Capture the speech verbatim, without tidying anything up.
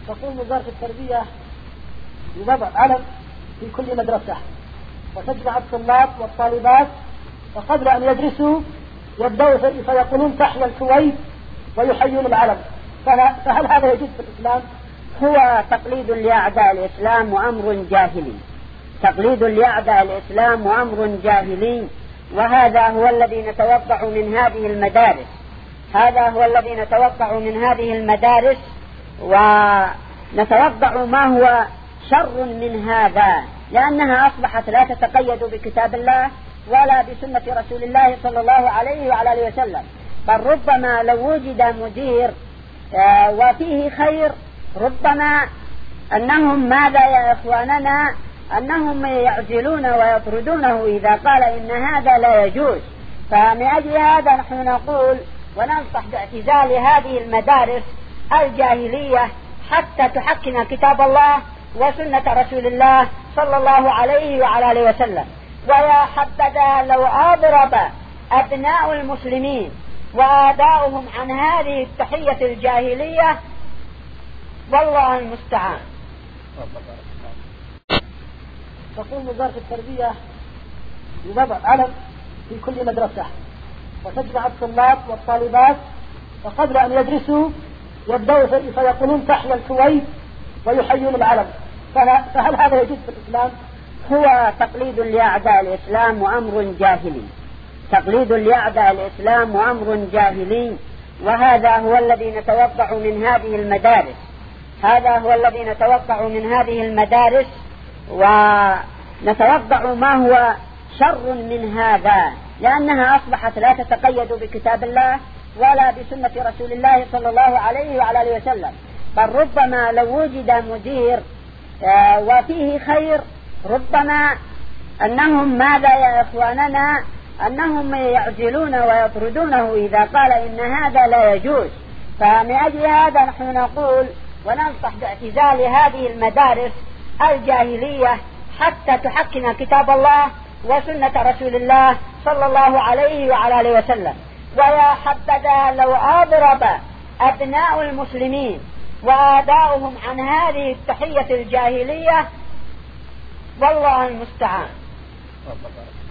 تقوم وزارة التربية بوضع علم في كل مدرسة وتجمع الطلاب والطالبات، وقبل أن يدرسوا يبدأوا فيقولون تحيا الكويت ويحيون العلم. فهل هذا يجوز في الإسلام؟ هو تقليد لأعداء الإسلام وأمر جاهلي، تقليد لأعداء الإسلام وأمر جاهلي، وهذا هو الذي نتوقع من هذه المدارس هذا هو الذي نتوقع من هذه المدارس ونتوقع ما هو شر من هذا، لأنها أصبحت لا تتقيد بكتاب الله ولا بسنة رسول الله صلى الله عليه وعلى آله وسلم، بل ربما لو وجد مدير وفيه خير ربما أنهم ماذا يا إخواننا أنهم يعزلون ويطردونه إذا قال إن هذا لا يجوز. فمن أجل هذا نحن نقول وننصح باعتزال هذه المدارس الجاهلية حتى تحكم كتاب الله وسنة رسول الله صلى الله عليه وعلى آله وسلم. ويا حبذا لو أضرب أبناء المسلمين وآباؤهم عن هذه التحية الجاهلية، والله المستعان. تقوم وزارة التربية بوضع علم في كل مدرسة وتجمع الطلاب والطالبات، وقبل أن يدرسوا يبدأوا فيقولون تحيا الكويت ويحيون العلم. فهل هذا يجوز في الإسلام؟ هو تقليد لأعداء الإسلام وأمر جاهلي، تقليد لأعداء الإسلام وأمر جاهلي، وهذا هو الذي نتوقع من هذه المدارس هذا هو الذي نتوقع من هذه المدارس ونتوقع ما هو شر من هذا، لأنها أصبحت لا تتقيد بكتاب الله ولا بسنة رسول الله صلى الله عليه وعلى آله وسلم، بل ربما لو وجد مدير وفيه خير ربما أنهم ماذا يا إخواننا أنهم يعزلون ويطردونه إذا قال إن هذا لا يجوز. فمن أجل هذا نحن نقول وننصح باعتزال هذه المدارس الجاهلية حتى تحكم كتاب الله وسنة رسول الله صلى الله عليه وعلى آله وسلم. ويا حبذا لو أضرب أبناء المسلمين وآباؤهم عن هذه التحية الجاهلية، والله المستعان.